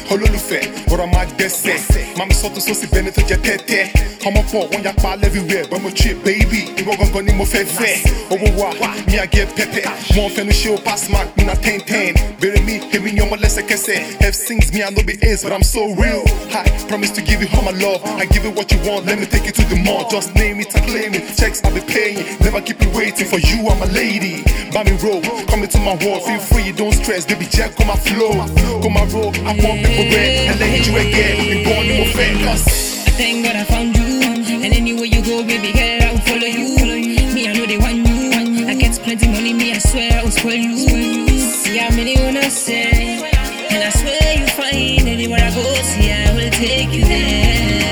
olólùfẹ́ ọ̀rọ̀ máa gbẹ́sẹ̀ mami sọ́tún sósì bẹ́ni tó jẹ́ tẹ́tẹ́ ọmọ pọ̀ wọ́n ya pa everywhere but mo trip baby ìwọ gangan ni mo fẹ́ fẹ́ owó wa mi à get pepper wọn fẹnu ṣe o pass mark mi na 10-10 bèrè mi èmi ni ọmọ lẹ́sẹ̀kẹsẹ̀ f sings me I no be ace but I'm so real I promise to give you all my love I give you what you want let me take you to the mall just name it and claim it checks I'll be paying never keep you waiting for you I'm a lady buy me roll come into my world feel free don't stress baby check on my flow come my roll I want people red and let you again and go on the more famous Thank God I found you and anywhere you go baby girl I will follow you me I know they want you I get plenty money me I swear I will spoil you see how many wanna say and I swear you fine anywhere I go see I will take you there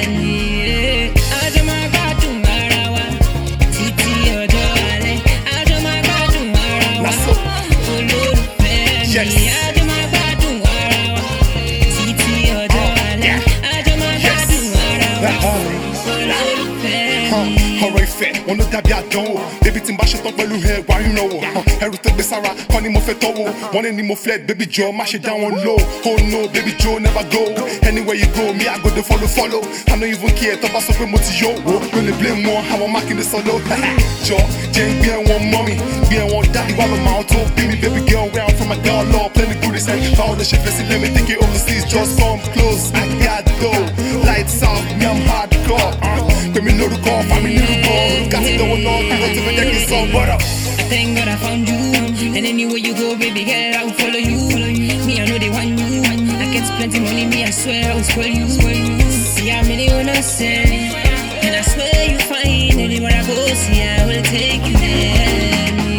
ọ̀rọ̀ ìfẹ́ wọn ló dàbí àdánwò débi tí n bá ṣetán pẹ̀lú ẹ wà ń lọ́wọ́ ẹrù tó gbé sára kọ́ ni mo fẹ́ tọ́wọ́ wọn ní mo flex baby jọ má ṣe dá wọn low oh no baby Joe never go anywhere you go me I go dey follow I no even care tó bá sọ pé mo ti yó wo ló lè blame wọn àwọn mákindé sọlọ jọ jẹ́ ń gbé ẹ̀wọ̀n mọ́ mi gbé ẹ̀wọ̀n dáàdi wà lọ́mọ àwọn tó bí mi baby girl where I'm from my girl love play me good as báwo lè ṣe fẹ́ sí let me take it overseas just come close I got dough lights out me I'm hardcore pèmí lórúkọ family lórúkọ gàtí lọ́wọ́ náà bí wọ́n ti fẹ́ jẹ́ kí n sọ what up. Thank God I found you and anywhere you go baby girl I will follow you me I know they want you I get plenty money me I swear I will spoil you see how many wanna say and I swear you fine anywhere I go see I will take you there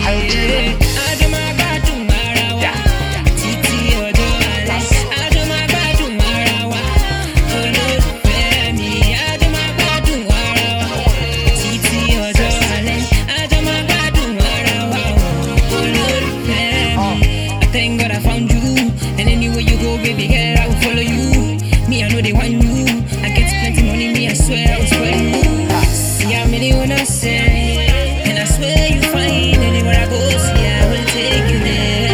Thank God I found you and anywhere you go baby girl I will follow you me I know they want you I get plenty money me I swear I will spoil you see how many wanna say and I swear you fine anywhere I go see I will take you there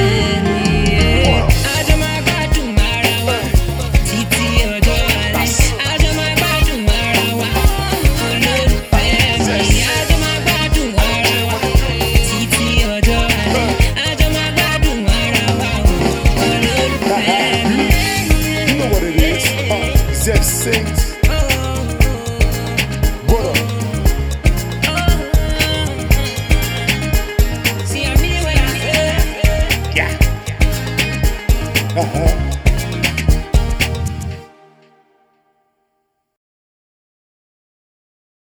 Zeb sings. What up? See, I mean what I feel. Yeah.